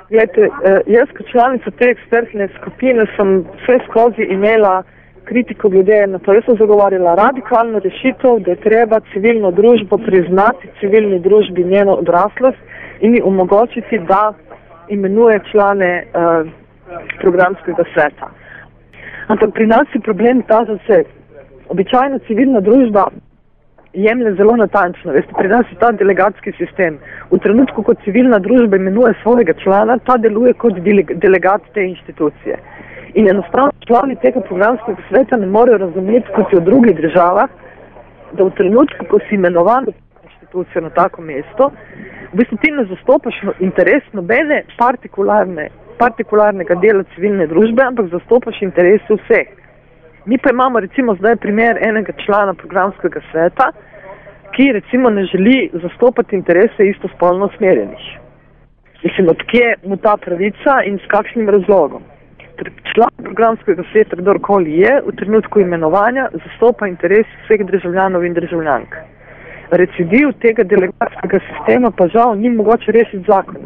Glejte, jaz kot članica te ekspertne skupine sem vse skozi imela kritiko glede na to. Jaz sem zagovarjala radikalno rešitev, da je treba civilno družbo priznati, civilni družbi njeno odraslost in ji omogočiti, da imenuje člane programskega sveta. Ampak pri nas je problem ta, da se običajno civilna družba jemlje zelo natančno. Veste, pri nas je ta delegatski sistem. V trenutku, ko civilna družba imenuje svojega člana, ta deluje kot delegat te inštitucije. In enostavno člani tega programskega sveta ne morejo razumeti, kot je v drugih državah, da v trenutku, ko si imenovan inštitucijo na tako mesto, v bistvu ti ne zastopaš interes nobene partikularnega dela civilne družbe, ampak zastopaš interese vseh. Mi pa imamo recimo zdaj primer enega člana programskega sveta, ki recimo ne želi zastopati interese istospolno usmerjenih. Mislim, odkje mu ta pravica in s kakšnim razlogom. Član programskega sveta, kdorkoli je, v trenutku imenovanja zastopa interes vseh državljanov in državljank. Recidiv tega delegatskega sistema pa žal ni mogoče rešiti zakon.